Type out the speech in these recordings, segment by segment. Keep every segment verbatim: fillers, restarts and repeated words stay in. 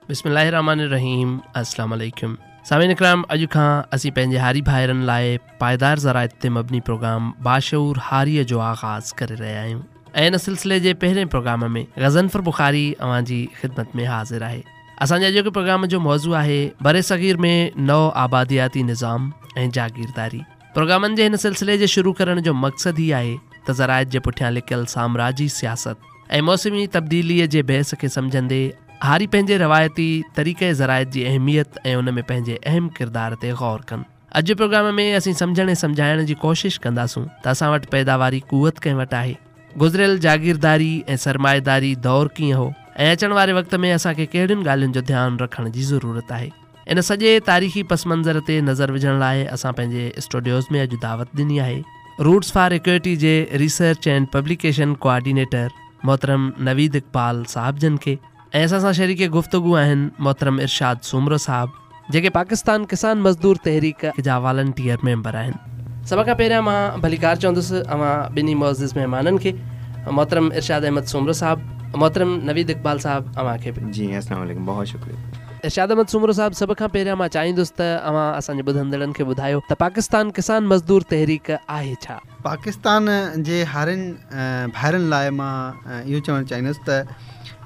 बिस्मिल्लाहिर्रहमानिर्रहीम। अस्सलाम वालेकुम सामीन इकराम, अॼु खां असीं पंहिंजे हारी भाइरनि लाइ पाइदार ज़राइत ते मबनी प्रोग्राम बाशऊर हारीअ जो आगाज़ करे रहिया आहियूं ऐं इन सिलसिले जे पहिरें प्रोग्राम में ग़ज़नफ़र बुखारी अवां जी ख़िदमत में हाज़िर आहे। असांजे अॼोके प्रोग्राम जो मौज़ू आहे बरे सग़ीर में नओ आबादियाती निज़ाम ऐं जागीरदारी। प्रोग्रामनि जे हिन सिलसिले जे शुरू करण जो मक़सदु ई आहे त ज़राइत जे पुठियां लिकियल साम्राजी सियासत ऐं मौसमी तब्दीलीअ जे बहस खे सम्झंदे हारी पंहिंजे रवायती तरीक़े ज़राइत जी अहमियत ऐं उन में पंहिंजे अहम किरदार ते ग़ौर कनि। अॼु जे प्रोग्राम में असीं सम्झण ऐं सम्झाइण जी कोशिशि कंदासूं त असां वटि पैदावारी क़ुवत कंहिं वटि आहे, गुज़िरियल जागीरदारी ऐं सरमाएदारी दौरु कीअं हो ऐं अचण वारे वक़्त में असांखे कहिड़ियुनि ॻाल्हियुनि जो ध्यानु रखण जी ज़रूरत आहे। इन सॼे तारीख़ी पस मंज़र ते नज़र विझण लाइ असां पंहिंजे स्टूडियोज़ में अॼु दावत ॾिनी आहे रूट्स फॉर इक्विटी जे रिसर्च एंड पब्लिकेशन कोआर्डिनेटर मोहतरम नवीद इक़बाल साहब जन खे ऐं असां सां शरीक गुफ़्तगू आहिनि मोहतरम इरशाद सुमरो साहब, जेके पाकिस्तान किसान मज़दूर तहरीक जा वॉलंटियर मेंबर आहिनि। सभ खां पहिरियां मां भलीकार चवंदुसि अवां ॿिन्ही मुअज़्ज़िज़ महिमाननि खे, मोहतरम इरशाद अहमद सुमरो साहब, मोहतरम नवीद इक़बाल साहब, अवां खे बि जी अस्सलाम वालेकुम, बहुत शुक्रिया। इरशाद अहमद सुमरो साहब, सभ खां पहिरियां मां चाहींदुसि त अवां असांजे ॿुधंदड़नि खे ॿुधायो त पाकिस्तान किसान मज़दूर तहरीक आहे छा? पाकिस्तान जे हारनि भाइरनि लाइ मां इहो चवणु चाहींदुसि त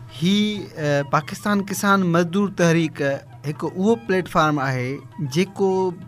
ही पाकिस्तान किसान मज़दूर तहरीक हिकु उहो प्लेटफॉर्म आहे जेको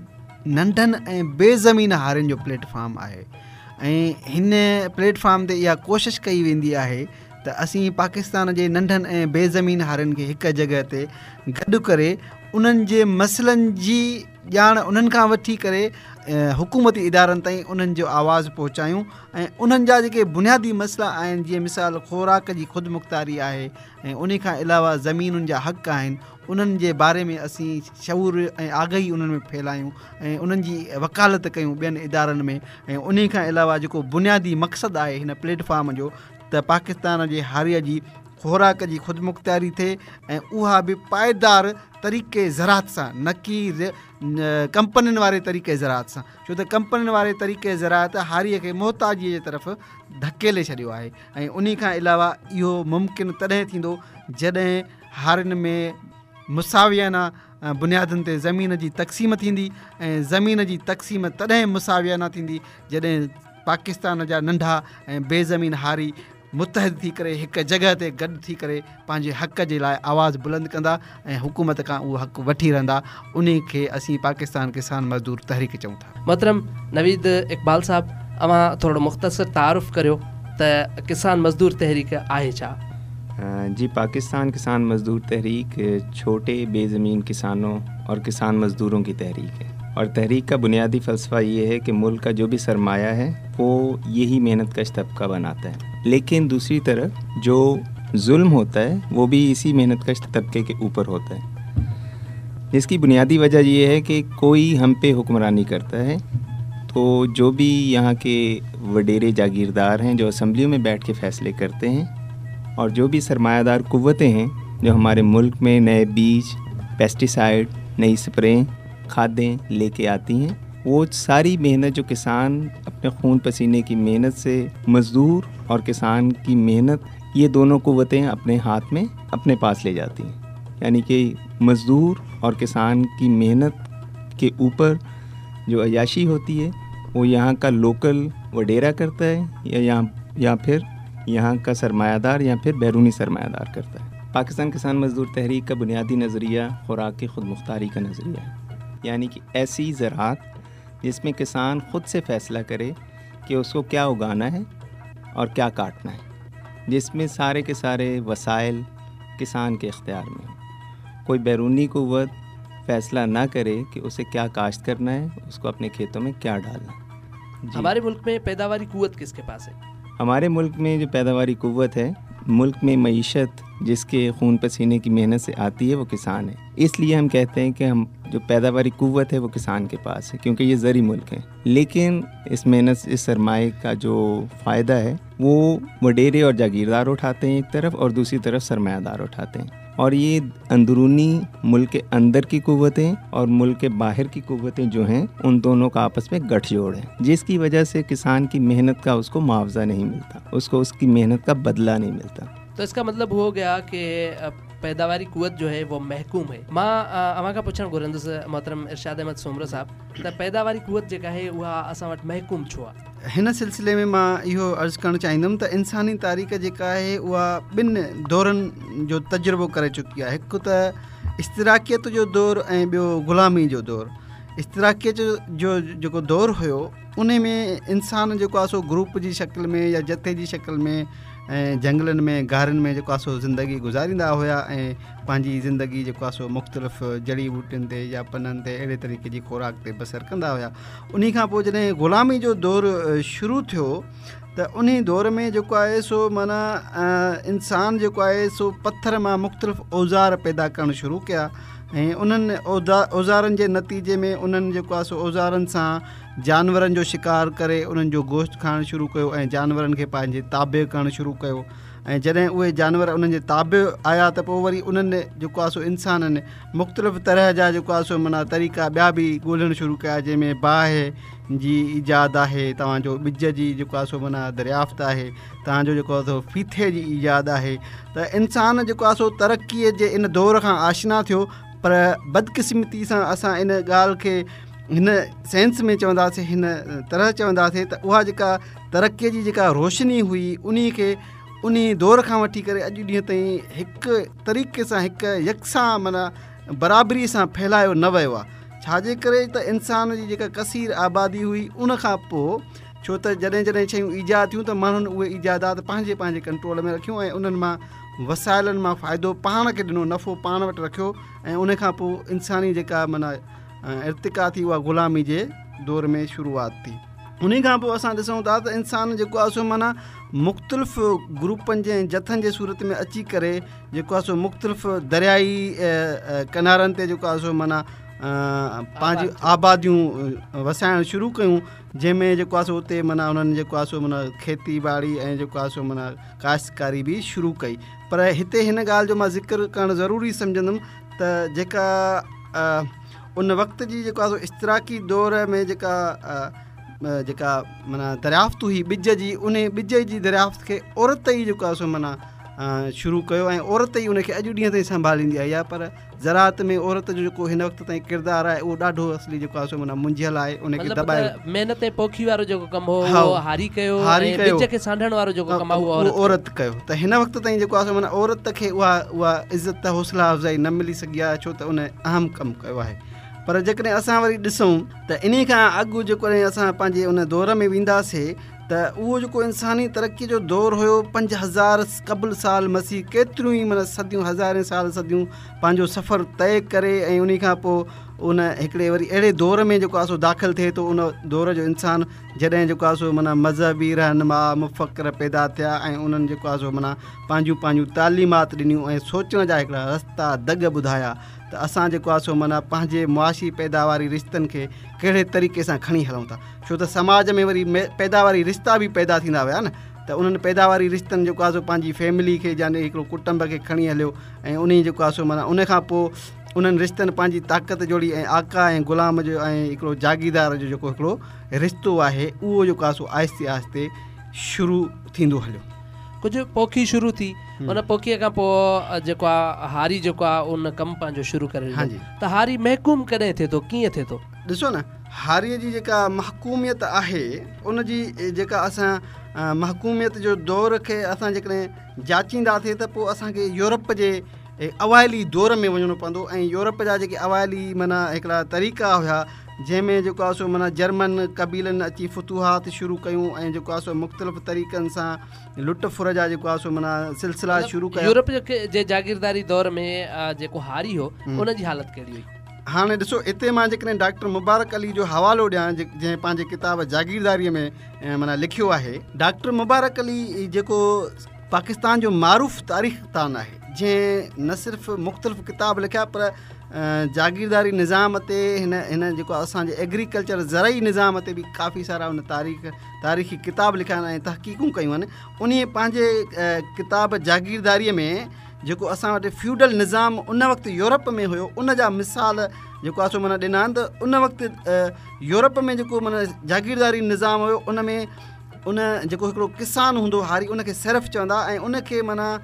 नंढनि ऐं बेज़मीन हारियुनि जो प्लेटफॉर्म आहे ऐं हिन प्लेटफॉर्म ते इहा कोशिशि कई वेंदी आहे त असीं पाकिस्तान जे नंढनि ऐं बेज़मीन हारियुनि खे हिकु जॻह ते गॾु करे उन्हनि जे मसइलनि जी ॼाण उन्हनि खां वठी करे हुकूमती इदारनि ताईं उन्हनि जो आवाज़ु पहुचायूं ऐं उन्हनि जा जेके बुनियादी मसइला आहिनि, जीअं मिसाल ख़ुराक जी ख़ुदि मुख़्तारी आहे ऐं उन खां अलावा ज़मीनुनि जा हक़ आहिनि, उन्हनि जे बारे में असीं शऊर ऐं आगाही उन्हनि में फैलायूं ऐं उन्हनि जी वकालत कयूं ॿियनि इदारनि में। ऐं उन खां अलावा जेको बुनियादी मक़सदु आहे हिन प्लेटफॉर्म जो त पाकिस्तान जे हारीअ जी ख़ुराक जी ख़ुदि मुख़्तारी थिए ऐं उहा बि पाइदार तरीक़े ज़रात सां, न कि कंपनियुनि वारे तरीक़े ज़रात सां, छो त कंपनियुनि वारे तरीक़े ज़रात हारीअ खे मोहताजीअ जे तरफ़ धकेले छॾियो आहे। ऐं उन खां अलावा इहो मुमकिन तॾहिं थींदो जॾहिं हारियुनि में मुसावियाना बुनियादुनि ते ज़मीन जी तक़सीम थींदी ऐं ज़मीन जी तक़सीम तॾहिं मुसावियाना थींदी जॾहिं पाकिस्तान जा नंढा ऐं बेज़मीन हारी मुतहद थी करे हिकु जॻह ते गॾु थी करे पंहिंजे हक़ जे लाइ आवाज़ु बुलंद कंदा ऐं हुकूमत खां उहो हक़ वठी रहंदा। उन खे असीं पाकिस्तान किसान मज़दूर तहरीक चऊं था। मोहतरम नवीद इक़बाल साहब, अवां थोरो मुख़्तसर तारुफ़ करियो त किसान मज़दूर तहरीक आहे छा? जी, पाकिस्तान किसान मज़दूर तहरीक छोटे बेज़मीन किसानों और किसान मज़दूरों की तहरीक है और तहरीक का बुनियादी फ़लसफ़ा ये है कि मुल्क का जो भी सरमाया है वो यही मेहनत कश तबका बनाता है, लेकिन दूसरी तरफ जो जुल्म होता है वो भी इसी मेहनत कश तबके के ऊपर होता है, जिसकी बुनियादी वजह ये है कि कोई हम पे हुक्मरानी करता है तो जो भी यहाँ के वडेरे जागीरदार हैं जो असम्बलियों में बैठ के फ़ैसले करते हैं और जो भी सरमायादार क़ुव्वतें हैं जो हमारे मुल्क में नए बीज, पेस्टिसाइड, नई स्प्रें, खादें लेके आती हैं, वो सारी मेहनत जो किसान अपने खून पसीने की मेहनत से, मज़दूर और किसान की मेहनत, ये दोनों क़ुव्वतें अपने हाथ में अपने पास ले जाती हैं। यानी कि मज़दूर और किसान की मेहनत के ऊपर जो अयाशी होती है वो यहाँ का लोकल वडेरा करता है या यहाँ या फिर यहाँ का सरमायादार या फिर बैरूनी सरमायादार करता है। पाकिस्तान किसान मज़दूर तहरीक का बुनियादी नज़रिया खुराक की ख़ुद मुख्तारी का नज़रिया है, यानी कि ऐसी ज़राअत जिसमें किसान ख़ुद से फ़ैसला करे कि उसको क्या उगाना है और क्या काटना है, जिसमें सारे के सारे वसाइल किसान के इख्तियार में हो। कोई बैरूनी क़ुव्वत फ़ैसला ना करे कि उसे क्या काश्त करना है, उसको अपने खेतों में क्या डालना है। हमारे मुल्क में पैदावारी क़ुव्वत किसके पास है? हमारे मुल्क में जो पैदावारी क़ुव्वत है, मुल्क में मईशत जिसके खून पसीने की मेहनत से आती है वो किसान है। इसलिए हम कहते हैं कि हम जो पैदावारी क़ुव्वत है वो किसान के पास है, क्योंकि ये ज़री मुल्क है। लेकिन इस मेहनत, इस सरमाए का जो फ़ायदा है वो वडेरे और जागीरदार उठाते हैं एक तरफ और दूसरी तरफ सरमायादार उठाते हैं। और ये अंदरूनी मुल्क के अंदर की क़ुव्वतें और मुल्क के बाहर की क़ुव्वतें जो हैं उन दोनों का आपस में गठजोड़ है, जिसकी वजह से किसान की मेहनत का उसको मुआवजा नहीं मिलता, उसको उसकी मेहनत का बदला नहीं मिलता। तो इसका मतलब हो गया कि पैदावारी कुवत जो है वो महकूम है। मां अवां खां पुछणु घुरंदुसि मोहतरम इरशाद अहमद सोमरो साहब त पैदावारी कुवत जेका आहे उहा असां वटि महकूम छो आहे? हिन सिलसिले में मां इहो अर्ज़ु करणु चाहींदुमि त इंसानी तारीख़ जेका आहे उहा ॿिनि दौरनि जो तजुर्बो करे चुकी आहे। हिकु त इश्तिराकियत जो दौरु ऐं ॿियो ग़ुलामी जो दौरु। इश्तिराकियत जो जेको दौरु हुयो उन में इंसान जेको आहे सो ग्रुप जी शकिल में या जथे जी शकिल में ऐं जंगलनि में गारनि में जेको आहे सो ज़िंदगी गुज़ारींदा हुया ऐं पंहिंजी ज़िंदगी जेको आहे सो मुख़्तलिफ़ जड़ी बूटियुनि ते या पननि ते अहिड़े तरीक़े जी ख़ुराक ते बसर कंदा हुया। उन खां पोइ जॾहिं ग़ुलामी जो दौरु शुरू थियो त उन दौर में जेको आहे सो माना इंसान जेको आहे सो पथर मां मुख़्तलिफ़ औज़ार पैदा करणु शुरू कया ऐं उन्हनि औज़ा औज़ारनि जे नतीजे में उन्हनि जेको आहे सो औज़ारनि सां जानवरनि जो शिकार करे उन्हनि जो गोश्त खाइणु शुरू कयो ऐं जानवरनि खे पंहिंजे ताबे करणु शुरू कयो। ऐं जॾहिं उहे जानवर उन्हनि जे ताबे आया त पोइ वरी उन्हनि जेको आहे सो इंसाननि मुख़्तलिफ़ तरह जा जेको आहे सो माना तरीक़ा ॿिया बि ॻोल्हणु शुरू कया, जंहिंमें बाहि जी ईजाद आहे, तव्हांजो ॿिज जी जेको आहे सो माना दरियाफ़्त आहे, तव्हांजो जेको आहे सो फीथे जी ईजाद आहे। त इंसान जेको आहे सो तरक़ीअ जे इन दौर खां आशना थियो, पर बदकिस्मती सां असां इन ॻाल्हि खे हिन सेंस में चवंदासीं, हिन तरह चवंदासीं त उहा जेका तरक़ीअ जी जेका रोशनी हुई उन खे उन दौर खां वठी करे अॼु ॾींहं ताईं हिकु तरीक़े सां हिकु यकसां माना बराबरी सां फैलायो न वियो आहे। छाजे करे त इंसान जी जेका कसीर आबादी हुई उन खां पोइ, छो त जॾहिं जॾहिं शयूं ईजाद थियूं त माण्हुनि उहे ईजादात पंहिंजे पंहिंजे कंट्रोल में रखियूं ऐं उन्हनि मां वसाइलनि मां फ़ाइदो पाण खे ॾिनो, नफ़ो पाण वटि रखियो ऐं उन खां पोइ इंसानी जेका माना इर्तिका थी उहा ग़ुलामी जे दौर में शुरूआत थी। उन खां पोइ असां ॾिसूं था त इंसान जेको आहे सो माना मुख़्तलिफ़ ग्रुपनि जे जथनि जे सूरत में अची करे जेको आहे सो मुख़्तलिफ़ दरियाई किनारनि ते जेको आहे सो माना पंहिंजी आबादियूं वसाइणु शुरू कयूं, जंहिंमें जेको आहे सो उते माना उन्हनि जेको आहे सो माना खेती ॿाड़ी ऐं जेको आहे सो माना काश्तकारी बि शुरू कई। पर हिते हिन ॻाल्हि जो मां ज़िक्र करणु ज़रूरी सम्झंदुमि त जेका उन वक़्त जी जेको आहे सो इश्तिराकी दौर में जेका जेका माना दरियाफ़्त हुई ॿिज जी, उन ॿिज जी दरियाफ़्त खे औरत ई जेको आहे सो माना शुरू कयो ऐं औरत ई उनखे अॼु ॾींहं ताईं संभालींदी आहे। या पर ज़राअत में औरत जो जेको हिन वक़्त ताईं किरदारु आहे उहो ॾाढो असली जेको आहे सो माना मुंझियल आहे, उनखे दॿाए महिनत ऐं पोखी वारो जेको कमु हो हारी कयो, हारी कयो, ॿिज खे सांढण वारो जेको कमु आहे उहो औरत कयो। त हिन वक़्त ताईं जेको आहे सो माना औरत खे उहा उहा इज़त हौसला अफ़ज़ाई न मिली सघी आहे, छो त उन अहम कमु कयो आहे। पर जेकॾहिं असां वरी ॾिसूं त इन खां अॻु जेकॾहिं असां पंहिंजे उन दौर में वेंदासीं त उहो जेको इंसानी तरक़ी जो दौरु हुयो, पंज हज़ार क़बल साल मसीह केतिरियूं ई माना सदियूं हज़ारे साल सदियूं पंहिंजो सफ़र तइ करे ऐं उन खां पोइ उन हिकिड़े वरी अहिड़े दौर में जेको आहे सो दाख़िल थिए थो। उन दौर जो इंसानु जॾहिं जेको आहे सो माना मज़हबी रहनुमा मुफ़क्र पैदा थिया ऐं उन्हनि जेको आहे सो माना पंहिंजूं पंहिंजूं तालीमात ॾिनियूं ऐं सोचण जा हिकिड़ा रस्ता दग ॿुधाया त असां जेको आहे सो माना पंहिंजे मुआशी पैदावारी रिश्तनि खे कहिड़े तरीक़े सां खणी हलूं था, छो त समाज में वरी पैदावारी रिश्ता बि पैदा थींदा हुया न। त उन्हनि पैदावारी रिश्तनि जेको आहे सो पंहिंजी फैमिली खे यानी हिकिड़ो कुटुंब खे खणी हलियो ऐं उन जेको आहे सो माना उन खां पोइ उन्हनि रिश्तनि पंहिंजी ताक़त जोड़ी ऐं आका ऐं ग़ुलाम जो ऐं हिकिड़ो जागीरदार जो जेको हिकिड़ो रिश्तो आहे उहो जेको आहे सो आहिस्ते आहिस्ते शुरू थींदो हलियो। कुझु पोखी शुरू थी, उन पोखीअ खां पोइ जेको आहे हारी जेको आहे उन कमु पंहिंजो शुरू करे त हारी महकूम कॾहिं थिए थो, कीअं थिए थो? ॾिसो न, हारीअ जी जेका महकूमियत आहे उन जी जेका असां महकूमियत जो दौर खे असां जेकॾहिं जाचींदासीं त पोइ असांखे यूरोप जे अवाइली दौर में वञिणो पवंदो ऐं यूरोप जा जेके अवाइली माना हिकिड़ा तरीक़ा हुया जंहिंमें जेको आहे सो माना जर्मन कबीलनि अची फुतूहात शुरू कयूं ऐं जेको आहे सो मुख़्तलिफ़ तरीक़नि सां लुट फुर जा जेको आहे सो माना सिलसिला शुरू कया। यूरोप जे जागीरदारी दौर में जेको हारी हो उन जी हालत कहिड़ी हुई? हाणे ॾिसो, हिते मां जेकॾहिं डॉक्टर मुबारक अली जो हवालो ॾियां जंहिं पंहिंजे किताब जागीरदारीअ में माना लिखियो आहे। डॉक्टर मुबारक अली जेको पाकिस्तान जो मारूफ़ तारीख़दान आहे, जंहिं न सिर्फ़ु मुख़्तलिफ़ किताब लिखिया पर जागीरदारी निज़ाम ते हिन हिन जेको असांजे एग्रीकल्चर ज़रई निज़ाम ते बि काफ़ी सारा उन तारीख़ तारीख़ी किताब लिखिया आहिनि ऐं तहक़ीक़ूं कयूं आहिनि। उन पंहिंजे किताब जागीरदारीअ में जेको असां वटि फ्यूडल निज़ाम उन वक़्तु यूरोप में हुयो उन जा मिसाल जेको आहे सो माना ॾिना आहिनि। त उन वक़्तु यूरोप में जेको माना जागीरदारी निज़ाम हुयो उन में उन जेको हिकिड़ो किसान हूंदो हारी, उनखे सिर्फ़ चवंदा ऐं उनखे माना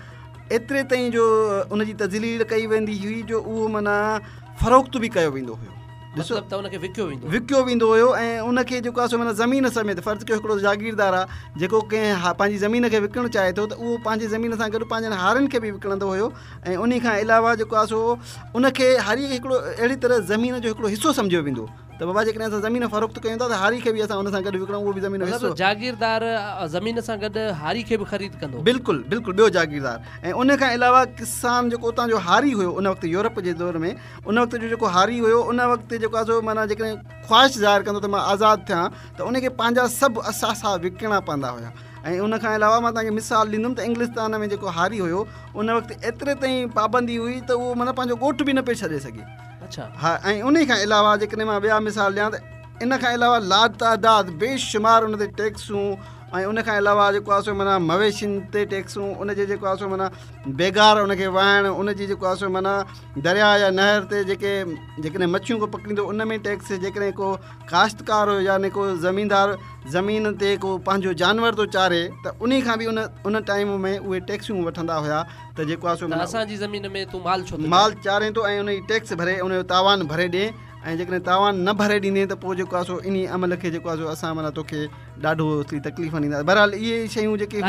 एतिरे ताईं जो उनजी तज़लील कई वेंदी हुई जो उहो माना फ़रोख़्त बि कयो वेंदो हुयो। ॾिसो मतिलबु त उनखे विकियो वेंदो विकियो वेंदो हुयो ऐं उनखे जेको आहे सो माना ज़मीन समेत फ़र्ज़ु कयो हिकिड़ो जागीरदार आहे जेको कंहिं हा पंहिंजी ज़मीन खे विकिणणु चाहे थो त उहो पंहिंजी ज़मीन सां गॾु पंहिंजनि हारनि खे बि विकिणंदो हुयो ऐं उन खां अलावा जेको आहे सो उनखे हारी हिकिड़ो अहिड़ी तरह ज़मीन जो हिकिड़ो हिसो सम्झियो वेंदो त बाबा जेकॾहिं असां ज़मीन फ़रोख़्त कयूं था त हारी खे बि असां उन सां गॾु विकिणूं उहो बि ज़मीन जो हिसो। जागीरदार ज़मीन सां गॾु हारी खे बि ख़रीद कंदो। बिल्कुलु बिल्कुलु ॿियो जागीरदार। ऐं उन खां अलावा किसान जेको उतां जो हारी हुयो उन वक़्तु यूरोप जे दौर में उन वक़्तु जो जेको हारी हुयो उन वक़्तु जेको आहे सो माना जेकॾहिं ख़्वाहिश ज़ाहिर कंदो त मां आज़ादु थियां त उनखे पंहिंजा सभु असासा विकिणा पवंदा हुया। ऐं उन खां अलावा मां तव्हांखे मिसाल ॾींदुमि त इंग्लिस्तान में जेको हारी हुयो उन वक़्तु एतिरे ताईं पाबंदी हुई त उहो माना पंहिंजो ॻोठु बि न पियो छॾे सघे। अच्छा हा। ऐं उन खां अलावा जेकॾहिं मां ॿिया मिसाल ॾियां त इन खां अलावा लातादाद बेशुमार उन ते टैक्सूं ऐं उन खां अलावा जेको आहे सो माना मवेशियुनि ते टैक्सूं उनजे जेको आहे सो माना बेगार उनखे वाहिणु उनजी जेको आहे सो माना दरिया या नहर ते जेके जेकॾहिं मच्छियूं को पकड़ींदो उन में टैक्स जेकॾहिं को काश्तकार हुयो यानी को ज़मीनदार ज़मीन ते को पंहिंजो जानवर थो चारे त उन खां बि उन उन टाइम में उहे टैक्सूं वठंदा हुया त जेको आहे सो असांजी ज़मीन में तूं माल छो माल चारे थो ऐं उनजी टैक्स भरे उनजो तावान भरे ॾिए ऐं जेकॾहिं तावान न भरे ॾींदे त पोइ जेको आहे सो इन अमल खे जेको आहे सो असां माना तोखे ॾाढो तकलीफ़ ॾींदा। बहरहाल इहे शयूं जेके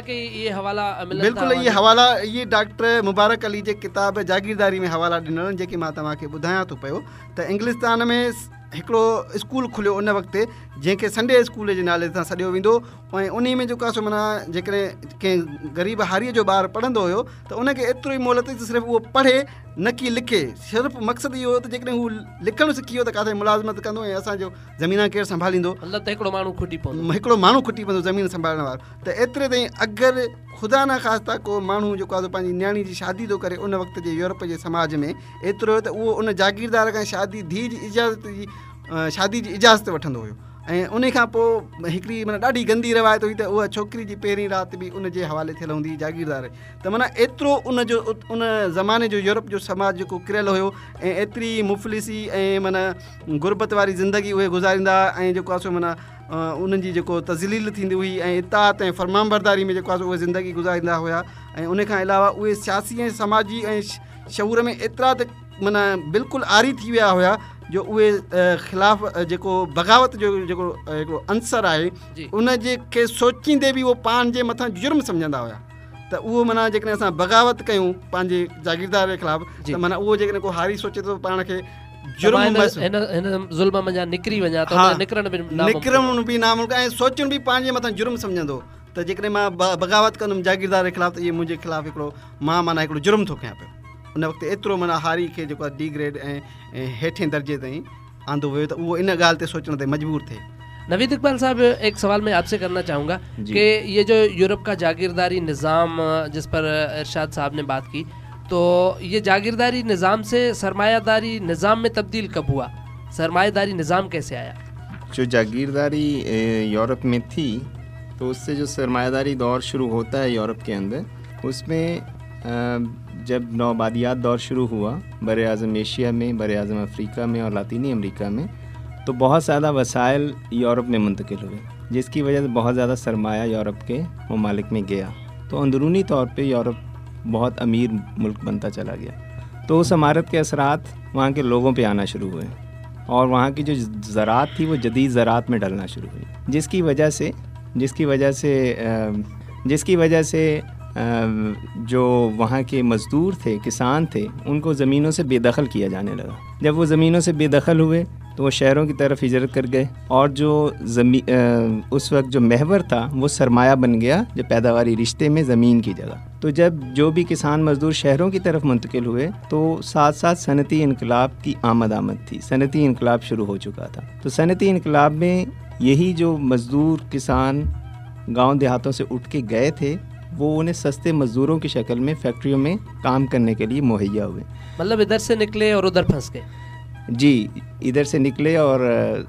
बिल्कुलु इहे हवाला इहे डॉक्टर मुबारक अली जे किताब जागीरदारी में हवाला ॾिनल आहिनि जेके मां तव्हांखे ॿुधायां थो पियो त इंग्लिस्तान में हिकिड़ो स्कूल खुलियो उन वक़्तु जंहिंखे संडे स्कूल जे नाले सां सॾियो वेंदो ऐं उन में जेको आहे सो माना जेकॾहिं कंहिं ग़रीब हारीअ जो ॿारु पढ़ंदो हुयो त उनखे एतिरो ई मोहलत त सिर्फ़ु उहो पढ़े न की लिखे। सिर्फ़ु मक़सदु इहो हो त जेकॾहिं हू लिखणु सिखी वियो त किथे मुलाज़मत कंदो ऐं असांजो ज़मीन केरु संभालींदो। मतिलबु त हिकिड़ो माण्हू खुटी पवंदो हिकिड़ो माण्हू खुटी पवंदो ज़मीन संभालण वारो। त एतिरे ताईं अगरि ख़ुदा न ख़ास्ता को माण्हू जेको आहे पंहिंजी न्याणी जी शादी थो करे उन वक़्त जे यूरोप जे समाज में एतिरो त उहो उन जागीरदार खां शादी धीउ जी इजाज़त जी शादी जी इजाज़त वठंदो हुयो। ऐं उन खां पोइ हिकिड़ी माना ॾाढी गंदी रवायत हुई त उहा छोकिरी जी पहिरीं राति बि उन जे हवाले थियल हूंदी जागीरदार। त माना एतिरो उन जो उन ज़माने जो यूरोप जो समाज जेको किरियल हुयो ऐं एतिरी मुफ़लिसी ऐं माना गुरबत वारी ज़िंदगी उहे गुज़ारींदा ऐं जेको आहे सो माना उन्हनि जी जेको तज़लील थींदी हुई ऐं इताअत ऐं फ़रमानबरदारी में जेको आहे सो उहे ज़िंदगी गुज़ारींदा हुया। ऐं उन खां अलावा उहे सियासी ऐं समाजी ऐं शऊर में एतिरा त माना बिल्कुलु आरी थी विया हुया जो उहे ख़िलाफ़ जेको बग़ावत जो जेको हिकिड़ो अंसर आहे उन जे खे सोचींदे बि उहो पाण जे मथां जुर्म सम्झंदा हुया त उहो माना जेकॾहिं असां बग़ावत कयूं पंहिंजे जागीरदार जे ख़िलाफ़ त माना उहो जेकॾहिं को हारी सोचे थो पाण खे निकिरणु बि नामुमकिन ऐं सोचणु बि पंहिंजे मथां जुर्म सम्झंदो त जेकॾहिं मां बग़ावत कंदुमि जागीरदार जे ख़िलाफ़ त इहे मुंहिंजे ख़िलाफ़ु हिकिड़ो मां माना हिकिड़ो जुर्म थो कयां पियो। उन वक़्तु एतिरो माना हारी खे जेको आहे डी ग्रेड ऐं हेठें दर्जे ताईं आंदो वियो त उहो इन ॻाल्हि ते सोचण ते मजबूर थिए। नवीद इकबाल साहब, एक सवाल मैं आपसे करना चाहूँगा कि ये जो यूरोप का जागीरदारी निज़ाम जिस पर इरशाद साहब ने बात की, तो ये जागीरदारी निज़ाम से सरमायादारी निज़ाम में तब्दील कब हुआ? सरमायादारी निज़ाम कैसे आया? जो जागीरदारी यूरोप में थी तो उससे जो सरमायादारी दौर शुरू होता है यूरोप के अंदर, उसमें जब नौबादियात दौर शुरू हुआ बर आज़म एशिया में, बर आज़म अफ्रीका में और लातीनी अमेरिका में, तो बहुत ज़्यादा वसाइल यूरोप में मुंतकिल हुए जिसकी वजह से बहुत ज़्यादा सरमाया यूरोप के ममालिक में गया। तो अंदरूनी तौर पे यूरोप बहुत अमीर मुल्क बनता चला गया। तो उस इमारत के असरात वहाँ के लोगों पे आना शुरू हुए और वहाँ की जो ज़रात थी वो जदीद ज़रात में डलना शुरू हुई, जिसकी वजह से जिसकी वजह से जिसकी वजह से जो वहाँ के मज़दूर थे, किसान थे, उनको ज़मीनों से बेदखल किया जाने लगा। जब वो ज़मीनों से बेदखल हुए तो वो शहरों की तरफ हिजरत कर गए और जो ज़मी उस वक्त जो महवर था वो सरमाया बन गया जो पैदावारी रिश्ते में ज़मीन की जगह। तो जब जो भी किसान मज़दूर शहरों की तरफ मुंतकिल हुए तो साथ साथ सनती इनकलाब की आमद आमद थी, सनती इनकलाब शुरू हो चुका था। तो सनती इनकलाब में यही जो मज़दूर किसान गाँव देहातों से उठ के गए थे वो उन्हें सस्ते मज़दूरों की शक्ल में फैक्ट्रियों में काम करने के लिए मुहैया हुए। मतलब इधर से निकले और उधर फंस गए। जी, इधर से निकले और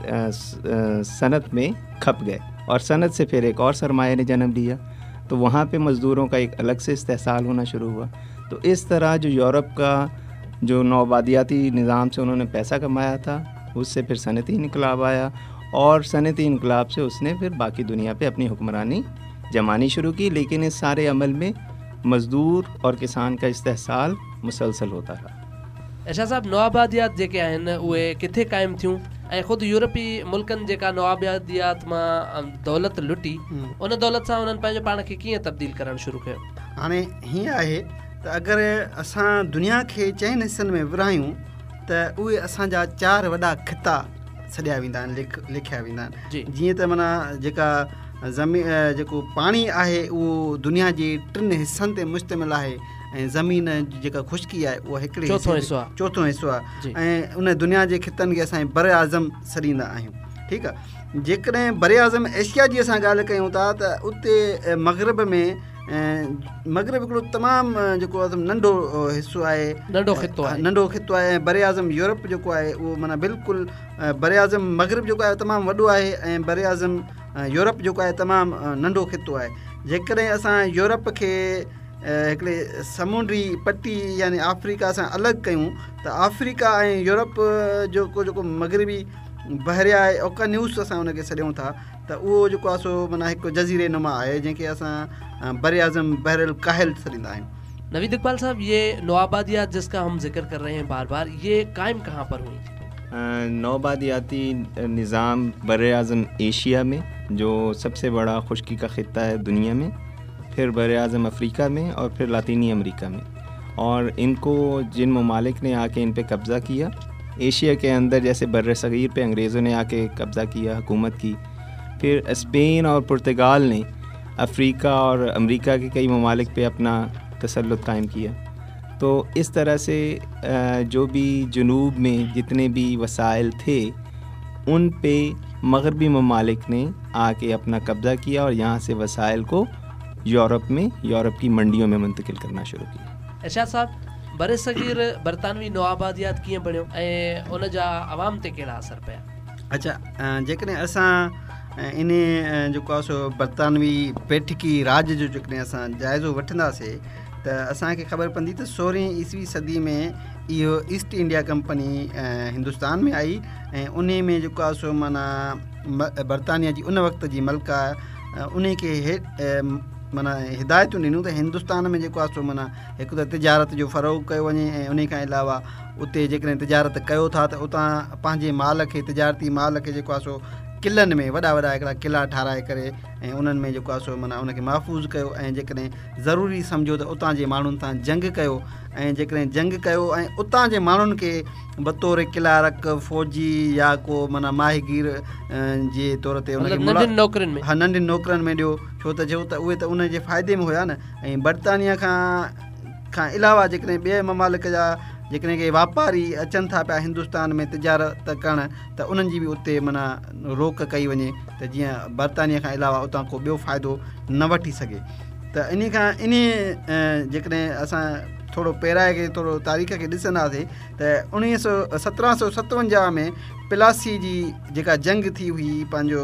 सनत में खप गए और सनत से फिर एक और सरमाया ने जन्म लिया। तो वहाँ पे मज़दूरों का एक अलग से इस्तेहसाल होना शुरू हुआ। तो इस तरह जो यूरोप का जो नौबादियाती निज़ाम से उन्होंने पैसा कमाया था उससे फिर सनती इनकलाब आया और सनती इनकलाब से उसने फिर बाकी दुनिया पे अपनी हुक्मरानी जमानी शुरू की। लेकिन इस सारे अमल में मज़दूर और किसान का इस्तेहसाल मुसलसल होता रहा। इरशाद साहब, नवाबादियात जेके आहिनि उहे किथे क़ाइमु थियूं ऐं ख़ुदि यूरोपी मुल्कनि जेका नवाबादियात मां दौलत लुटी उन दौलत सां उन्हनि पंहिंजो पाण खे कीअं तब्दील करणु शुरू कयो? हाणे हीअं आहे त अगरि असां दुनिया खे चइनि हिसनि में विरहायूं त उहे असांजा चारि वॾा खिता सॼिया वेंदा आहिनि, लिख लिखिया वेंदा आहिनि। जीअं त माना जेका ज़मी जेको पाणी आहे उहो दुनिया जे टिनि हिसनि ते मुश्तमिल आहे ऐं ज़मीन जेका ख़ुश्की आहे उहा हिकिड़े चोथों हिसो आहे चोथों हिसो आहे ऐं उन दुनिया जे खितनि खे असां बर आज़म सॾींदा आहियूं। ठीकु आहे। जेकॾहिं बर आज़म एशिया जी असां ॻाल्हि कयूं था त उते मग़रब में मग़रब हिकिड़ो तमामु जेको आहे नंढो हिसो आहे, नंढो खितो आहे नंढो खितो आहे ऐं बर आज़म यूरोप जेको आहे उहो माना बिल्कुलु बर आज़म मग़रब जेको आहे तमामु वॾो आहे ऐं बर आज़म यूरोप जेको आहे तमामु नंढो खितो आहे। जेकॾहिं असां यूरोप खे हिकिड़े समुंडी पट्टी यानी अफ्रीका सां अलॻि कयूं त अफ्रीका ऐं यूरोप जेको जेको मग़रबी बहरिया आहे ओकान्यूस असां उनखे सॾियूं था त उहो जेको आहे सो माना हिकु जज़ीरे नुमा आहे जंहिंखे असां बर आज़म बहरुल काहिल सॾींदा आहियूं। नवीद इकबाल साहब, ये नवाबादियात जिसका हम जिक्र कर रहे हैं बार बार, ये कायम कहाँ पर हुई? नौबादियाती निज़ाम बर आज़म एशिया में जो सबसे बड़ा खुश्की का ख़ित्ता है दुनिया में, फिर बर आज़म अफ्रीका में और फिर लातीनी अमेरिका में, और इनको जिन ममालिक ने आके इन पे कब्ज़ा किया, एशिया के अंदर जैसे बर्र सग़ीर पे अंग्रेज़ों ने आके कब्ज़ा किया, हुकूमत की, फिर स्पेन और पुर्तगाल ने अफ्रीका और अमेरिका के कई ममालिक पे अपना तसल्लुत कायम किया। तो इस तरह से जो भी जुनूब में जितने भी वसाइल थे उन पे मग़रबी ममालिक ने आके अपना कब्ज़ा किया और यहाँ से वसाइल को यूरोप में यूरोप की मंडियों में मुंतकिल करना शुरू किया। इरशाद साहब, बर सग़ीर बरतानवी नवाबादियात कीअं बणियो ऐं उन जा अवाम ते कहिड़ा असर पिया? अच्छा, जेकॾहिं असां इन जेको आहे सो बरतानवी बैठकी राज जो जेकॾहिं असां जाइज़ो वठंदासीं त असांखे ख़बर पवंदी त सोरहीं ईस्वी सदी में इहो ईस्ट इंडिया कंपनी हिंदुस्तान में आई ऐं उन में जेको आहे सो माना बरतानिया जी उन वक़्त जी मलिका उन खे माना हिदायतूं ॾिनियूं त हिंदुस्तान में जेको आहे सो माना हिकु त तिजारत जो फ़रोग़ कयो वञे ऐं उन खां अलावा उते जेकॾहिं तिजारत कयो था त उतां पंहिंजे माल खे तिजारती माल खे जेको आहे सो क़िलनि में वॾा वॾा हिकिड़ा क़िला ठाराए करे ऐं उन्हनि में जेको आहे सो माना उनखे महफ़ूज़ कयो ऐं जेकॾहिं ज़रूरी सम्झो त उतां जे माण्हुनि सां जंग कयो ऐं जेकॾहिं जंग कयो ऐं उतां जे माण्हुनि खे बतौर किलारक फ़ौजी या को माना माहिगीर जे तौर ते उनखे नंढनि नौकरनि में हा नंढनि नौकरनि में ॾियो, छो त जो त उहे त उन जे फ़ाइदे में हुया न। ऐं बरतानिया खां खां अलावा जेकॾहिं ॿिए ममालिक जा जेकॾहिं के वापारी अचनि था पिया हिंदुस्तान में तिजारत करणु त उन्हनि जी बि उते माना रोक कई वञे त जीअं बरतानिया खां अलावा उतां को ॿियो फ़ाइदो न वठी सघे। त इन खां इन जेकॾहिं असां थोरो पहिरां खे थोरो तारीख़ खे ॾिसंदासीं त उणिवीह सौ सत्रहं सौ सतवंजाह में प्लासी जी जेका जंग थी हुई पंहिंजो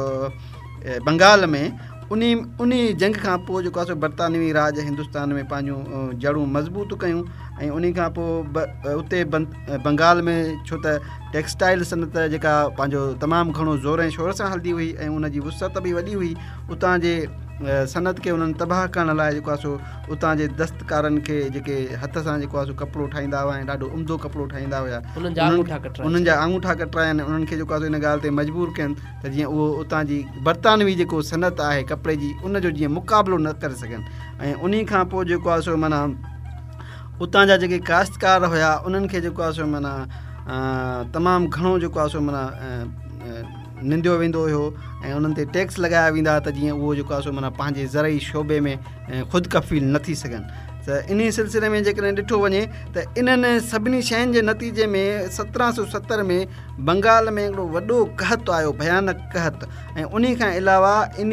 बंगाल में, उन उन जंग खां पोइ जेको आहे सो बरतानवी राज हिंदुस्तान में पंहिंजूं जड़ूं मज़बूत कयूं ऐं उन खां पोइ उते बंगाल में छो त टेक्सटाइल सनत जेका पंहिंजो तमामु घणो ज़ोर ऐं शोर सां हलंदी हुई ऐं उन जी वुसत बि वॾी हुई, उतां जे सनत खे उन्हनि तबाह करण लाइ जेको आहे सो उतां जे दस्तकारनि खे जेके हथ सां जेको आहे सो कपिड़ो ठाहींदा हुआ ऐं ॾाढो उम्दो कपिड़ो ठाहींदा हुआ, उन्हनि जा आंगूठा कटराइनि उन्हनि जा आंगूठा कटराइनि उन्हनि खे जेको आहे सो इन ॻाल्हि ते मजबूर कनि त जीअं उहो उतां जी बरतानवी जेको सनत आहे कपिड़े जी उन जो जीअं मुक़ाबिलो न करे सघनि। ऐं उन खां पोइ जेको आहे सो माना उतां जा जेके काश्तकार हुया उन्हनि खे जेको आहे सो माना तमामु घणो जेको आहे सो माना निंदियो वेंदो हुयो ऐं उन्हनि ते टैक्स लॻाया वेंदा त जीअं उहो जेको आहे सो माना पंहिंजे ज़रई शोबे में ख़ुदि कफ़ील न थी सघनि। त इन सिलसिले में जेकॾहिं ॾिठो वञे त इन्हनि सभिनी शयुनि जे नतीजे में सत्रहं सौ सतरि में बंगाल में हिकिड़ो वॾो कहत आयो, भयानक कहत, ऐं उन खां अलावा इन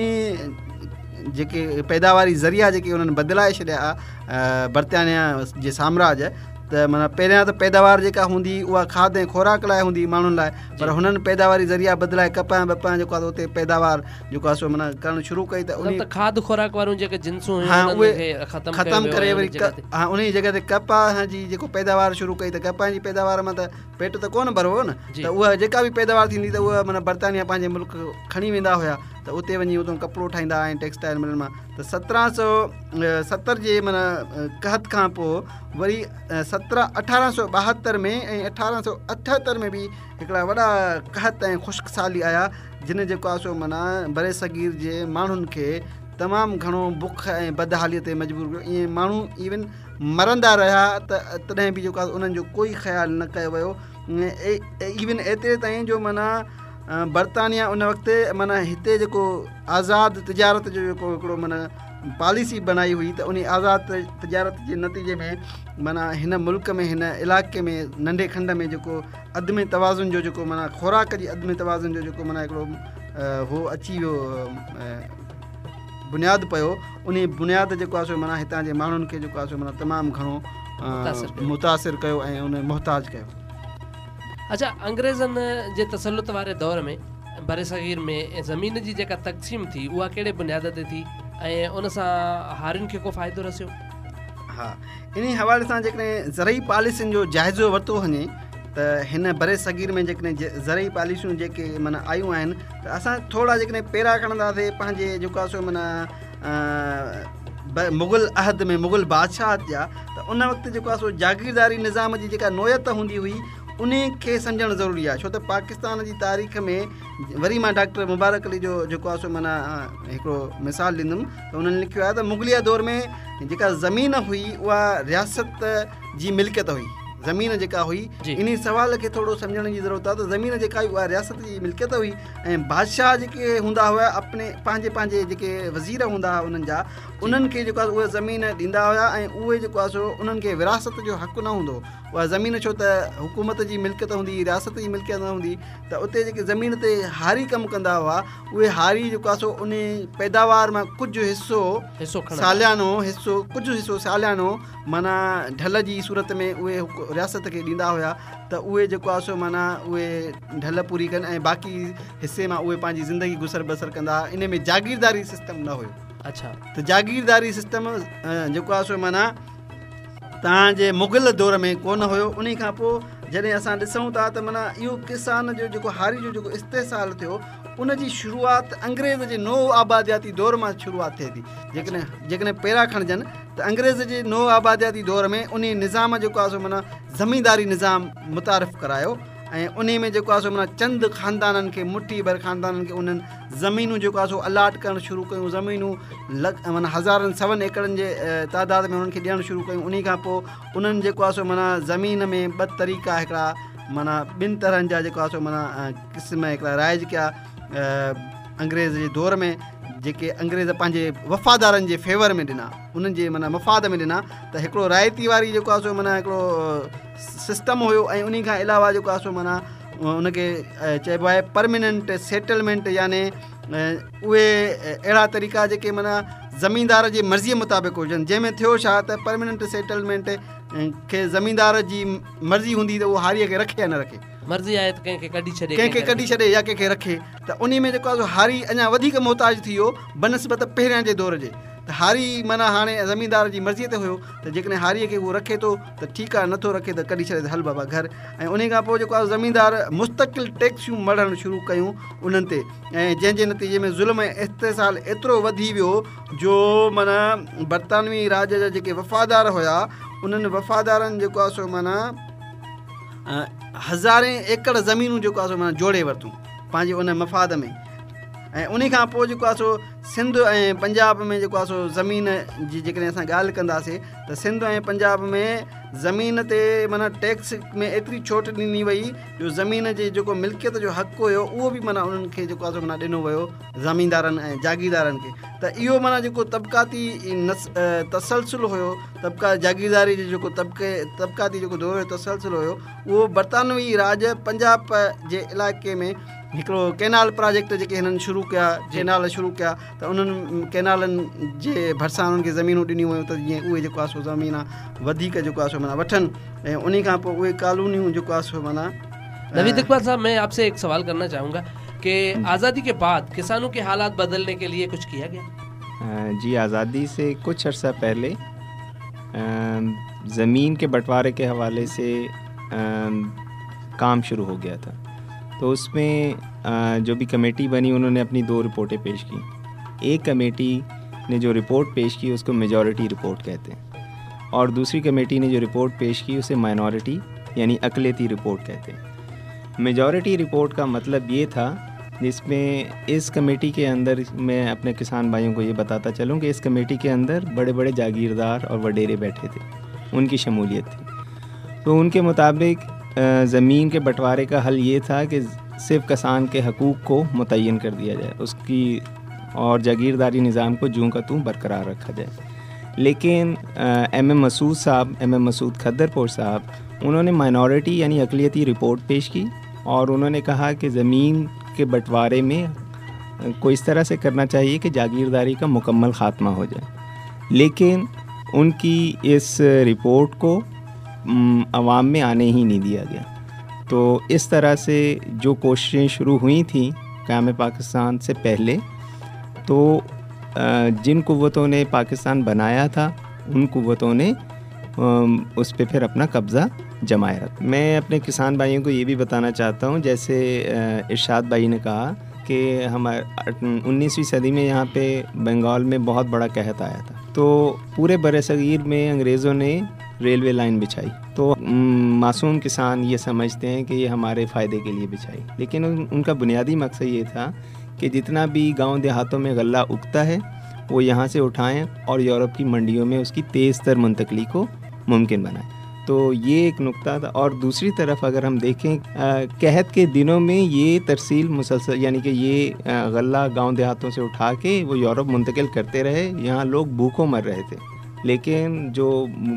जेके पैदावारी ज़रिया जेके उन्हनि बदिलाए छॾिया बरतानिया जे साम्राज्य, त माना पहिरियां त पैदावार जेका हूंदी उहा खाद ऐं खुराक लाइ हूंदी माण्हुनि लाइ, पर हुननि पैदावारी ज़रिया बदिलाए कपां बपां जेको आहे उते पैदावार जेको आहे सो माना करणु शुरू कई त उन खाद खुराक वारियूं जेके जिन्सूं हा उहे ख़तमु करे वरी हा उन जी जॻह ते कपां जी जेको पैदावार शुरू कई त कपां जी पैदावार मां त पेट त कोन भरियो न, त उहा जेका बि पैदावार थींदी त उहा माना बरतानिया पंहिंजे मुल्क खणी वेंदा हुया। त त उते वञी उतां कपिड़ो ठाहींदा ऐं टेक्सटाइल मिलनि मां त सत्रहं सौ सतरि जे माना कहत खां पोइ वरी सत्रहं अठारह सौ ॿाहतरि में ऐं अठारह सौ अठहतरि में बि हिकिड़ा वॾा कहत ऐं ख़ुश्क साली आया जिन जेको आहे सो माना बरे सगीर जे माण्हुनि खे तमामु घणो बुख ऐं बदहालीअ ते मजबूर कयो। ईअं माण्हू इवन मरंदा रहिया त तॾहिं बि जेको आहे उन्हनि जो कोई ख़्यालु न कयो वियो। इवन एतिरे ताईं जो माना बरतानिया उन वक़्तु माना हिते जेको आज़ादु तिजारत जो जेको हिकिड़ो माना पॉलिसी बनाई हुई त उन आज़ादु तिजारत जे नतीजे में माना हिन मुल्क में हिन इलाइक़े में नंढे खंड में जेको अदम तवाज़ुन जो जेको माना ख़ुराक जी अदम तवाज़ुन जो जेको माना हिकिड़ो हो अची वियो बुनियादु पियो। उन बुनियादु जेको आहे सो माना हितां जे माण्हुनि खे जेको आहे सो माना तमामु घणो मुतासिर कयो ऐं उन मुहताज कयो। अच्छा, अंग्रेज़नि जे तसल्लुत वारे दौर में बरे सगीर में ज़मीन जी जेका तक़सीम थी उहा कहिड़े बुनियाद ते थी ऐं उन सां हारियुनि खे को फ़ाइदो रसियो? हा, इन हवाले सां जेकॾहिं ज़रई पॉलिसियुनि जो जाइज़ो वरितो वञे त हिन बरे सगीर में जेकॾहिं ज़रई पॉलिसियूं जेके माना आयूं आहिनि त असां थोरा जेकॾहिं पहिरां खणंदासीं पंहिंजे जेको आहे सो माना मुग़ल अहद में मुग़ल बादशाह जा त उन वक़्तु जेको आहे सो जागीरदारी निज़ाम जी जेका नोयत हूंदी हुई उन खे सम्झणु ज़रूरी आहे। छो त पाकिस्तान जी तारीख़ में वरी मां डॉक्टर मुबारक अली जो जेको आहे सो माना हिकिड़ो मिसाल ॾींदुमि त उन्हनि लिखियो आहे त मुग़लिया दौर में जेका ज़मीन हुई उहा रियासत जी मिल्कियत हुई। ज़मीन जेका हुई इन सवाल खे थोरो सम्झण जी ज़रूरत आहे त ज़मीन जेका हुई उहा रियासत जी मिल्कियत हुई ऐं बादशाह जेके हूंदा हुआ अपने पंहिंजे पंहिंजे जेके वज़ीर हूंदा हुआ उन्हनि जा उन्हनि खे जेको आहे उहे ज़मीन ॾींदा हुआ ऐं उहे जेको आहे सो उन्हनि खे विरासत जो हक़ु न हूंदो। उहा ज़मीन छो त हुकूमत जी मिल्कियत हूंदी, रियासत जी मिल्कियत न हूंदी त उते जेके ज़मीन ते हारी कमु कंदा हुआ उहे हारी जेको आहे सो उन पैदावार मां कुझु हिसो हिसो सालियानो हिसो कुझु हिसो सालियानो माना ढल जी सूरत में उहे रियासत खे ॾींदा हुआ त उहे जेको आहे सो माना उहे ढल पूरी कनि ऐं बाक़ी हिसे मां उहे पंहिंजी ज़िंदगी गुसर बसर कंदा। इन में जागीरदारी सिस्टम न हुयो। अच्छा, त जागीरदारी सिस्टम जेको आहे सो माना तव्हांजे मुग़ल दौर में कोन हुयो। उन खां पोइ जॾहिं असां ॾिसूं था त माना इहो किसान जो जेको हारी जो जेको इस्तेसाल थियो उन जी शुरूआति अंग्रेज़ जे नओ आबादियाती दौर मां शुरूआति थिए थी। जेकॾहिं जेकॾहिं पहिरां खणजनि त अंग्रेज़ जे नओ आबादियाती दौर में उन निज़ाम जेको आहे सो माना ज़मींदारी निज़ाम मुतारिफ़ करायो ऐं उन में जेको आहे सो माना चंद ख़ानदाननि खे मुठी भर ख़ानदाननि खे उन्हनि ज़मीनूं जेको आहे सो अलाट करणु शुरू कयूं। ज़मीनूं लख माना हज़ारनि सवनि एकड़नि जे तादाद में उन्हनि खे ॾियणु शुरू कयूं। उन खां पोइ उन्हनि जेको आहे सो माना ज़मीन में ॿ तरीक़ा हिकिड़ा माना ॿिनि तरहनि जा जेको आहे सो माना क़िस्म हिकिड़ा राइज कया अंग्रेज़ जे दौर में जेके अंग्रेज़ पंहिंजे वफ़ादारनि जे फेवर में ॾिना उन्हनि जे माना मफ़ाद में ॾिना त हिकिड़ो रायती वारी जेको आहे सो माना हिकिड़ो सिस्टम हुयो ऐं उन खां अलावा जेको आहे सो माना उनखे चइबो आहे परमानेंट सेटलमेंट याने उहे अहिड़ा तरीक़ा जेके माना ज़मींदार जी मर्ज़ीअ मुताबिक़ हुजनि जंहिंमें थियो छा त परमानेंट सेटलमेंट खे ज़मींदार जी मर्ज़ी हूंदी त उहो हारीअ खे रखे या न रखे। मर्ज़ी आहे त कंहिंखे कढी छॾे कंहिंखे कढी छॾे या कंहिंखे रखे त उन में जेको आहे हारी अञा वधीक मोहताज थी वियो बनस्बत पहिरियां जे दौर जे। त हारी माना हाणे ज़मींदार जी मर्ज़ीअ ते हुयो त जेकॾहिं हारीअ खे उहो रखे थो त ठीकु आहे, नथो रखे त कढी छॾे त हल बाबा घर। ऐं उन खां पोइ जेको आहे ज़मींदार मुस्तक़िल टैक्सियूं मढ़णु शुरू कयूं उन्हनि ते ऐं जंहिंजे नतीजे में ज़ुल्म ऐं इस्तेसाल एतिरो वधी वियो जो माना बरतानवी राज जा जेके वफ़ादार हुया उन्हनि वफ़ादारनि जेको आहे सो माना हज़ारे एकड़ ज़मीनूं जेको आहे सो माना जोड़े वरितियूं पंहिंजे उन मफ़ाद में। ऐं उन खां पोइ जेको आहे सो सिंध ऐं पंजाब में जेको आहे सो ज़मीन जी जेकॾहिं असां ॻाल्हि कंदासीं त सिंध ऐं पंजाब में ज़मीन ते माना टैक्स में एतिरी छूट ॾिनी वई जो ज़मीन जे जेको मिल्कियत जो हक़ु हुयो उहो बि माना उन्हनि खे जेको आहे सो माना ॾिनो वियो ज़मींदारनि ऐं जागीरदारनि खे। त इहो माना जेको तबक़ाती नस तसलसुल हुयो तबक़ा जागीरदारी जो जेको तबक़े तबक़ाती जेको दौर तसलसुल हुयो उहो बरतानवी राज पंजाब जे इलाइक़े में हिकिड़ो कैनाल प्रोजेक्ट जेके हिननि शुरू कया कैनाल शुरू कया त उन्हनि कैनालनि जे भरिसां उन्हनि खे ज़मीनूं ॾिनियूं वियूं त जीअं उहे जेको आहे सो ज़मीन वधीक जेको आहे सो माना वठनि ऐं उन खां पोइ उहे कानूनियूं जेको आहे सो माना। नवीद इकबाल साहब, मैं आपसे एक सवाल करना चाहूँगा कि आज़ादी के बाद किसानों के हालात बदलने के लिए कुछ किया गया? जी, आज़ादी से कुछ अर्सा पहले ज़मीन के बंटवारे के हवाले से काम शुरू हो गया था। तो उसमें जो भी कमेटी बनी उन्होंने अपनी दो रिपोर्टें पेश की। एक कमेटी ने जो रिपोर्ट पेश की उसको मेजॉरिटी रिपोर्ट कहते हैं, और दूसरी कमेटी ने जो रिपोर्ट पेश की उसे माइनॉरिटी यानी अक़लियती रिपोर्ट कहते हैं। मेजॉरिटी रिपोर्ट का मतलब ये था, जिसमें इस कमेटी के अंदर मैं अपने किसान भाइयों को ये बताता चलूँ कि इस कमेटी के अंदर बड़े बड़े जागीरदार और वडेरे बैठे थे, उनकी शमूलियत थी। तो उनके मुताबिक ज़मीन के बंटवारे का हल ये था कि सिर्फ किसान के हकूक़ को मुतय्यन कर दिया जाए उसकी, और जागीरदारी निज़ाम को जूं का तूं बरकरार रखा जाए। लेकिन M M Masood sahab M M Masood Khaddarposh sahab उन्होंने माइनॉरिटी यानी अक़लियती रिपोर्ट पेश की, और उन्होंने कहा कि ज़मीन के बंटवारे में को इस तरह से करना चाहिए कि जागीरदारी का मुकम्मल ख़ात्मा हो जाए। लेकिन उनकी इस रिपोर्ट को अवाम में आने ही नहीं दिया गया। तो इस तरह से जो कोशिशें शुरू हुई थी क़याम पाकिस्तान से पहले, तो जिन कुव्वतों ने पाकिस्तान बनाया था उन कुव्वतों ने उस पे फिर अपना कब्ज़ा जमाए रखा। मैं अपने किसान भाइयों को ये भी बताना चाहता हूँ, जैसे इरशाद भाई ने कहा कि हमारे उन्नीसवीं सदी में यहाँ पे बंगाल में बहुत बड़ा कहत आया था, तो पूरे बरसगीर में अंग्रेज़ों ने रेलवे लाइन बिछाई। तो मासूम किसान ये समझते हैं कि ये हमारे फ़ायदे के लिए बिछाई, लेकिन उन, उनका बुनियादी मकसद ये था कि जितना भी गांव देहातों में गल्ला उगता है वो यहाँ से उठाएं और यूरोप की मंडियों में उसकी तेज़ तर मुंतकली को मुमकिन बनाएं। तो ये एक नुक्ता था। और दूसरी तरफ अगर हम देखें, कहत के दिनों में ये तरसील मुसलसल, यानी कि ये गल्ला गांव देहातों से उठा के वो यूरोप मुंतकिल करते रहे, यहाँ लोग भूखों मर रहे थे। लेकिन जो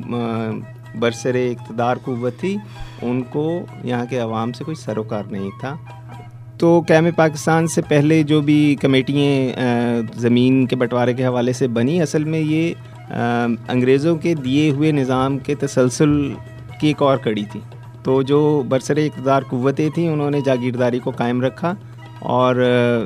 बरसरे इक़्तिदार कुव्वत थी उनको यहाँ के अवाम से कोई सरोकार नहीं था। तो क़याम पाकिस्तान से पहले जो भी कमेटियाँ ज़मीन के बंटवारे के हवाले से बनी, असल में ये अंग्रेज़ों के दिए हुए निज़ाम के तसलसल की एक और कड़ी थी। तो जो बरसरे इक़्तिदार कुव्वतें थीं उन्होंने जागीरदारी को कायम रखा और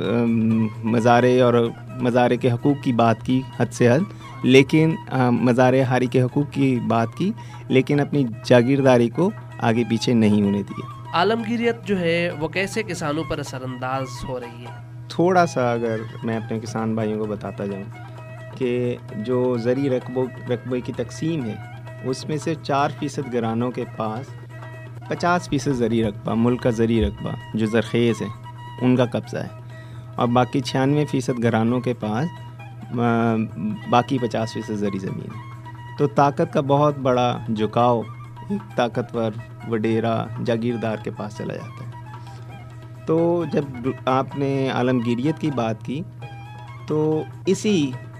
मज़ारे और मज़ारे के हकूक़ की बात की हद से हद, लेकिन मज़ारे हारी के हकूक़ की बात की, लेकिन अपनी जागीरदारी को आगे पीछे नहीं होने दिया। आलमगीरियत जो है वो कैसे किसानों पर असरअंदाज हो रही है? थोड़ा सा अगर मैं अपने किसान भाइयों को बताता जाऊँ कि जो ज़री रकबों रकबे की तकसीम है उसमें से चार फ़ीसद घरानों के पास पचास फ़ीसद ज़री रकबा, मुल्क का ज़री रकबा जो ज़रख़ेज़ है उनका कब्ज़ा है, और बाकी छियानवे फ़ीसद घरानों के पास बाकी पचास फ़ीसद ज़री ज़मीन है। तो ताकत का बहुत बड़ा झुकाव एक ताकतवर वडेरा जागीरदार के पास चला जाता है। तो जब आपने आलमगीरियत की बात की, तो इसी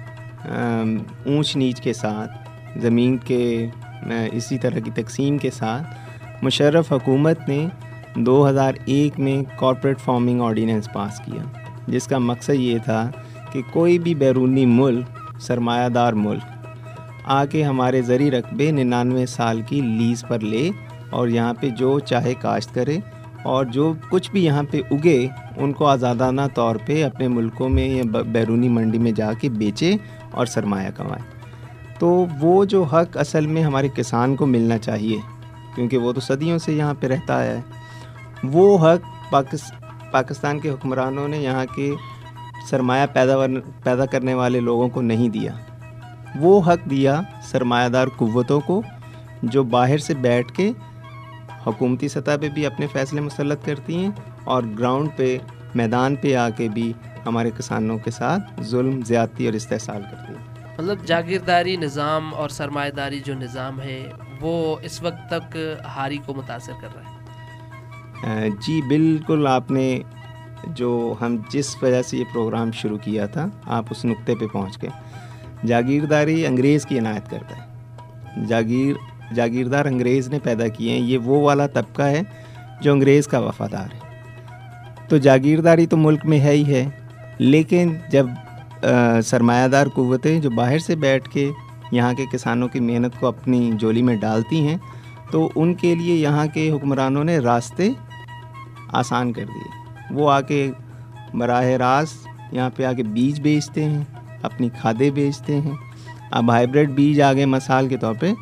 ऊंच नीच के साथ, ज़मीन के इसी तरह की तकसीम के साथ मुशर्रफ हुकूमत ने दो हज़ार एक में कॉर्पोरेट फार्मिंग ऑर्डिनेंस पास किया, जिसका मकसद ये था कि कोई भी बैरूनी मुल्क, सरमायादार मुल्क आके हमारे ज़री रकबे निन्यानवे साल की लीज़ पर ले और यहाँ पे जो चाहे काश्त करे, और जो कुछ भी यहाँ पे उगे उनको आज़ादाना तौर पे अपने मुल्कों में या बैरूनी मंडी में जाके बेचे और सरमाया कमाए। तो वो जो हक़ असल में हमारे किसान को मिलना चाहिए, क्योंकि वो तो सदियों से यहाँ पे रहता है, वो हक़ पाकिस, पाकिस्तान के हुक्मरानों ने यहाँ के सरमाया पैदा पैदा करने वाले लोगों को नहीं दिया। वो हक़ दिया सरमायादार कुव्वतों को, जो बाहर से बैठ के हुकूमती सतह पे भी अपने फ़ैसले मुसल्लत करती हैं और ग्राउंड पे, मैदान पे आके भी हमारे किसानों के साथ जुल्म, ज़्यादती और इस्तेहसाल करती हैं। मतलब जागीरदारी निज़ाम और सरमायादारी जो निज़ाम है वो इस वक्त तक हारी को मुतासर कर रहा है। जी बिल्कुल, आपने जो हम जिस वजह से ये प्रोग्राम शुरू किया था, आप उस नुक्ते पे पहुँच गए। जागीरदारी अंग्रेज़ की इनायत करता है। जागीर जागीरदार अंग्रेज़ ने पैदा किए हैं। ये वो वाला तबका है जो अंग्रेज़ का वफ़ादार है। तो जागीरदारी तो मुल्क में है ही है, लेकिन जब सरमायादार कुव्वतें जो बाहर से बैठ के यहाँ के किसानों की मेहनत को अपनी झोली में डालती हैं, तो उनके लिए यहाँ के हुक्मरानों ने रास्ते आसान कर दिए। वो आके बराह रास्त यहाँ पे आके बीज बेचते हैं, अपनी खादें बेचते हैं। अब हाइब्रिड बीज आ गए मिसाल के तौर पे,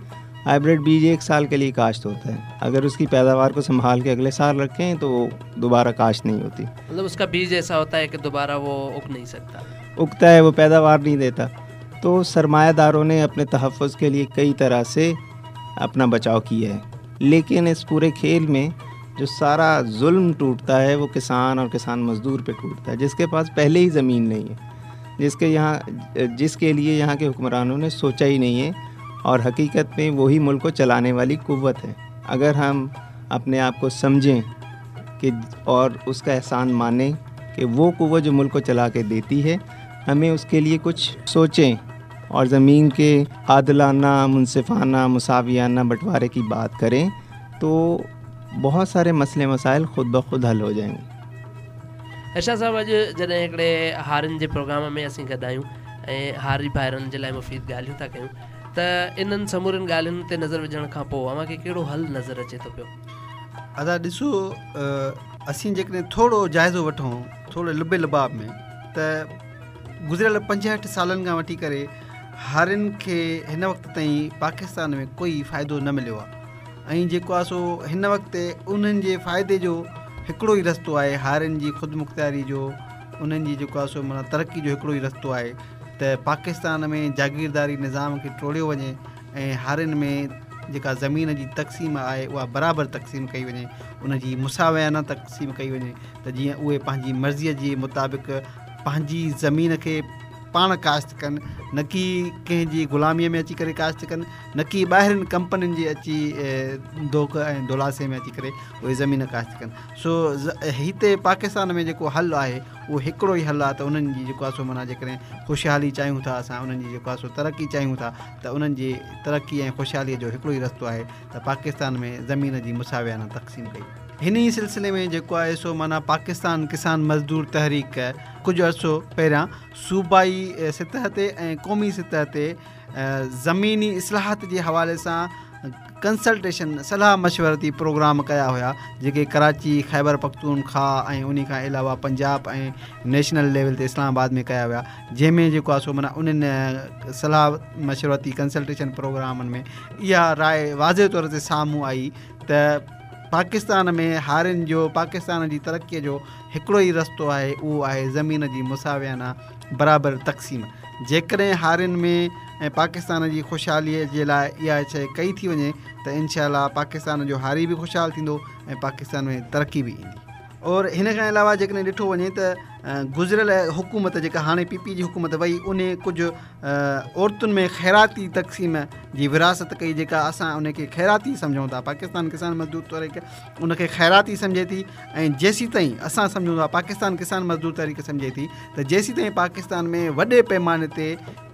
हाइब्रिड बीज एक साल के लिए काश्त होता है, अगर उसकी पैदावार को संभाल के अगले साल रखें तो वो दोबारा काश्त नहीं होती। मतलब उसका बीज ऐसा होता है कि दोबारा वो उग नहीं सकता, उगता है वो पैदावार नहीं देता। तो सरमायादारों ने अपने तहफ़्फ़ुज़ के लिए कई तरह से अपना बचाव किया है, लेकिन इस पूरे खेल में जो सारा जुल्म टूटता है वो किसान और किसान मज़दूर पे टूटता है, जिसके पास पहले ही ज़मीन नहीं है, जिसके यहाँ जिसके लिए यहाँ के हुक्मरानों ने सोचा ही नहीं है, और हकीकत में वही मुल्क को चलाने वाली कुव्वत है। अगर हम अपने आप को समझें कि और उसका एहसान मानें कि वो कुव्वत जो मुल्क को चला के देती है, हमें उसके लिए कुछ सोचें और ज़मीन के आदलाना, मुनसिफाना, मुसावियाना बंटवारे की बात करें तो बहुत सारे मसले मसाइल ख़ुद ब ख़ुद हल हो जाएंगे। अर्शाद साहब, अॼु जॾहिं हिकिड़े हारियुनि जे प्रोग्राम में असीं गॾु आहियूं ऐं हारी भाइरनि जे लाइ मुफ़ीद ॻाल्हियूं था कयूं, त इन्हनि समूरनि ॻाल्हियुनि ते नज़र विझण खां पोइ अव्हांखे कहिड़ो हल नज़र अचे थो पियो? अदा ॾिसो, असीं जेकॾहिं थोरो जाइज़ो वठूं थोरो लिबे लबाब में, त गुज़िरियल पंजहठि सालनि खां वठी करे हारियुनि खे हिन वक़्त ताईं पाकिस्तान में कोई फ़ाइदो न मिलियो आहे। ऐं जेको आहे सो हिन वक़्तु उन्हनि जे फ़ाइदे जो हिकिड़ो ई रस्तो आहे, हारियुनि जी ख़ुदि मुख़्तियारी जो, उन्हनि जी जेको आहे सो माना तरक़ी जो हिकिड़ो ई रस्तो आहे त पाकिस्तान में जागीरदारी निज़ाम खे टोड़ियो वञे ऐं हारियुनि में जेका ज़मीन जी तक़सीम आहे उहा बराबरि तक़सीम कई वञे, उनजी मुसावियाना तक़सीम कई वञे, त जीअं उहे पंहिंजी मर्ज़ीअ जे मुताबिक़ पंहिंजी ज़मीन खे पाण काश्त कनि, न की कंहिंजी ग़ुलामीअ में अची करे काश्त कनि, न की ॿाहिरिनि कंपनियुनि जे अची दोख ऐं दोलासे में अची करे उहे ज़मीन काश्त कनि। सो हिते पाकिस्तान में जेको हल आहे उहो हिकिड़ो ई हल आहे, त उन्हनि जी जेको आहे सो माना जेकॾहिं ख़ुशहाली चाहियूं था, असां उन्हनि जी जेको आहे सो तरक़ी चाहियूं था, त उन्हनि जी तरक़ी ऐं ख़ुशहालीअ जो हिकिड़ो ई रस्तो आहे त पाकिस्तान में ज़मीन जी मुसावियाना तक़सीम कई। हिन ई सिलसिले में जेको आहे सो माना पाकिस्तान किसान मज़दूर तहरीक कुझु अर्सो पहिरियां सूबाई सतह ते ऐं क़ौमी सतह ते ज़मीनी इस्लाहात जे हवाले सां कंसल्टेशन सलाह मशवरती प्रोग्राम कया हुआ, जेके कराची, खैबर पख्तूनख्वा ऐं उन खां अलावा पंजाब ऐं नेशनल लेवल ते इस्लामाबाद में कया हुआ, जंहिंमें जेको आहे सो माना उन्हनि सलाह मशवरती कंसल्टेशन प्रोग्रामनि में इहा राय वाज़े तौर ते साम्हूं आई त पाकिस्तान में हारियुनि जो, पाकिस्तान जी तरक़ीअ जो हिकिड़ो ई रस्तो आहे, उहो आहे ज़मीन जी मुसावियाना बराबरि तक़सीम। जेकॾहिं हारियुनि में ऐं पाकिस्तान जी ख़ुशहालीअ जे लाइ इहा शइ कई थी वञे त इनशाअल्लाह पाकिस्तान जो हारी बि ख़ुशहाल थींदो ऐं पाकिस्तान में तरक़ी बि ईंदी। और हिन खां अलावा जेकॾहिं ॾिठो वञे त गुज़िरियल हुकूमत जेका हाणे पी पी जी हुकूमत वई, उन कुझु औरतुनि में ख़ैराती तक़सीम जी विरासत कई, जेका असां उनखे ख़ैराती सम्झूं था, पाकिस्तान किसान मज़दूर तहरीक उनखे ख़ैराती सम्झे थी, ऐं जेसीं ताईं असां सम्झूं था पाकिस्तान किसान मज़दूर तहरीक सम्झे थी त जेसीं ताईं पाकिस्तान में वॾे पैमाने ते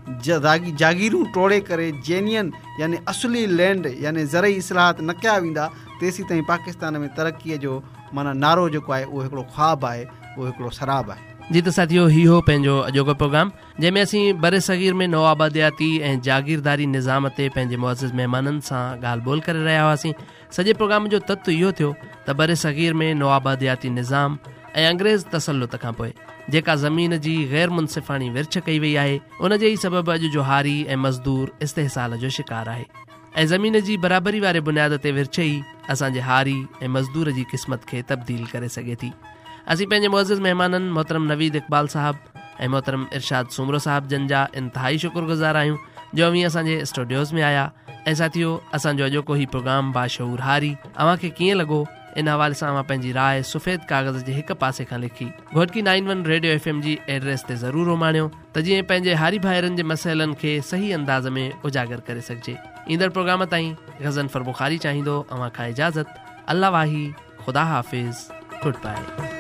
जागी जागीरूं टोड़े करे जेनियन यानी असली लैंड यानी ज़रई इस्लाहात न कया वेंदा, तेसीं ताईं पाकिस्तान में तरक़ीअ जो माना नारो जेको आहे उहो हिकिड़ो ख़्वाबु आहे, उहो हिकिड़ो सराब आहे। जी त साथियो, ही हो पंहिंजो अॼोको प्रोग्राम, जंहिंमें असीं बर सग़ीर में नवाबादियाती ऐं जागीरदारी निज़ाम ते पंहिंजे मुअज़्ज़िज़ महिमाननि सां ॻाल्हि ॿोल करे रहिया हुआसीं। सॼे प्रोग्राम जो तत्व इहो थियो त बर सग़ीर में नवाबादियाती निज़ाम ऐं अंग्रेज़ तसलुत खां पोइ जेका ज़मीन जी ग़ैर मुनसिफ़ाणी विरछ कई वई आहे, उन जे ई सबबु अॼु जो हारी ऐं मज़दूर इस्तेहसाल जो शिकार आहे, ऐं ज़मीन जी बराबरी वारे बुनियाद ते विरछ ई असांजे हारी ऐं मज़दूर जी क़िस्मत खे तब्दील करे सघे थी। असीं पंहिंजे मुअज़्ज़िज़ महिमाननि मोहतरम नवीद इक़बाल साहब ऐं मोहतरम इरशाद सूमरो साहब जन जा इंतहाई शुक्रगुज़ार आहियूं जो अवी असांजे स्टूडियोज़ में आया। ऐं साथियो, असांजो अॼोको ही प्रोग्राम बाशऊर हारी अव्हांखे कीअं लॻो, इन हवाले सां अव्हां पंहिंजी राय सफ़ेद कागज़ जे हिकु पासे खां लिखी Ghotki nine one radio FM एम जी एड्रेस ते ज़रूरु उमाणियो, त जीअं पंहिंजे हारी भाइरनि जे मसइलनि खे सही अंदाज़ में उजागर करे सघिजे। ईंदड़ प्रोग्राम ताईं ग़ज़नफर बुखारी चाहींदो अव्हां खां इजाज़त। अल्लाह वाही, ख़ुदा हाफ़िज़, गुड बाय।